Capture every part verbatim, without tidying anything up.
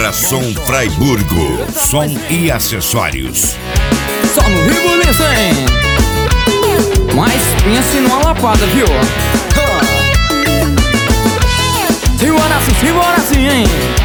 Atração Fraiburgo, som e acessórios. Só no Ribuliça, hein? Mas pense numa lapada, viu? Simbora assim, simbora assim, hein?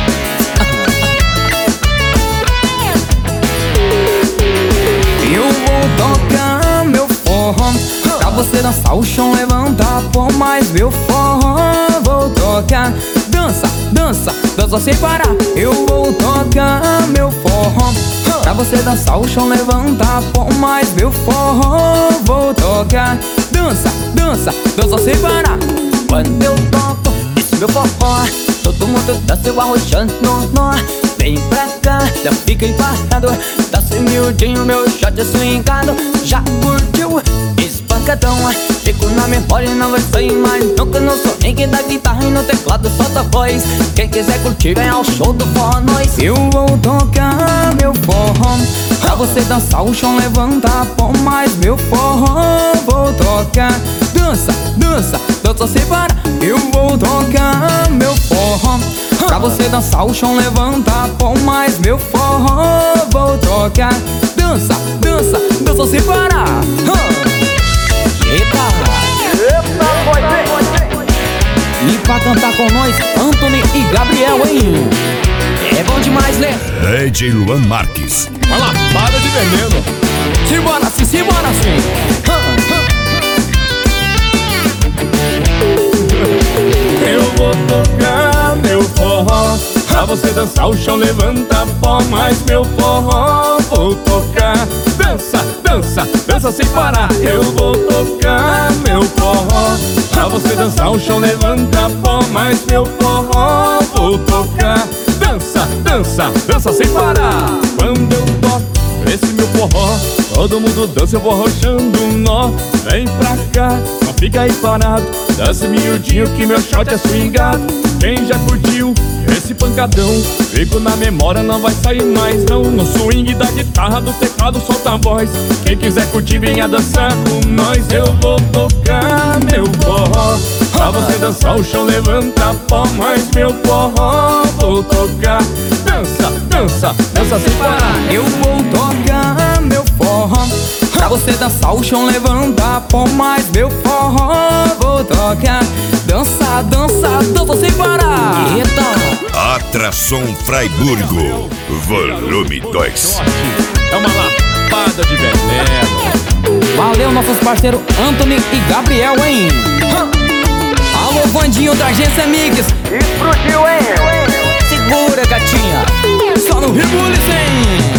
Eu vou tocar meu forró pra você dançar o chão, levantar por mais meu forró. Vou tocar, dança, dança, dança sem parar. Eu vou tocar meu forró pra você dançar o chão, levantar por mais meu forró. Vou tocar, dança, dança, dança sem parar. Quando eu toco esse meu forró, todo mundo dança eu arrochando no nó. Vem pra cá, já fica parado, dança miudinho, meu shot é swingado. Já curtiu esse pancadão? Fico na memória e não vai sair mais nunca. Não sou ninguém da guitarra e no teclado solta a voz. Quem quiser curtir ganhar o show do forró nós. Eu vou tocar meu forró pra você dançar o chão, levantar por mais meu forró. Vou tocar, dança, dança, dança sem parar. Eu vou tocar meu forró pra você dançar o chão, levantar por mais meu forró. Vou tocar, dança, dança, dança sem parar. Eita! Eita, foi bem! E pra cantar com nós, Anthony e Gabriel, hein? É bom demais, né? D J Luan Marques. Uma lapada de veneno. Simbora assim, simbora assim. Eu vou tocar meu forró pra você dançar o chão, levanta pó, mais meu forró. Vou tocar, dança, dança, dança sem parar. Eu vou tocar meu forró pra você dançar o chão, levanta pó, mais meu forró. Vou tocar, dança, dança, dança sem parar. Quando eu toco esse meu forró, todo mundo dança, eu vou arrochando um nó. Vem pra cá, não fica aí parado, dança miudinho que meu shot é swingado. Quem já curtiu esse pancadão, fico na memória, não vai sair mais não. No swing da guitarra, do teclado solta a voz. Quem quiser curtir venha dançar com nós. Eu vou tocar meu forró pra você dançar o chão, levanta pó, mais meu forró. Vou tocar, dança, dança, dança sem parar. Eu vou tocar meu forró pra você dançar o chão, levantar por mais meu forró. Vou tocar, dança, dança, dança sem parar. Eita! Atração Fraiburgo, volume dois. É uma lapada de veneno. Valeu, nossos parceiros Anthony e Gabriel, hein? Alô, Vandinho da agência Mix. Explodiu, hein? Segura, gatinha. Só no Ribuliça, hein?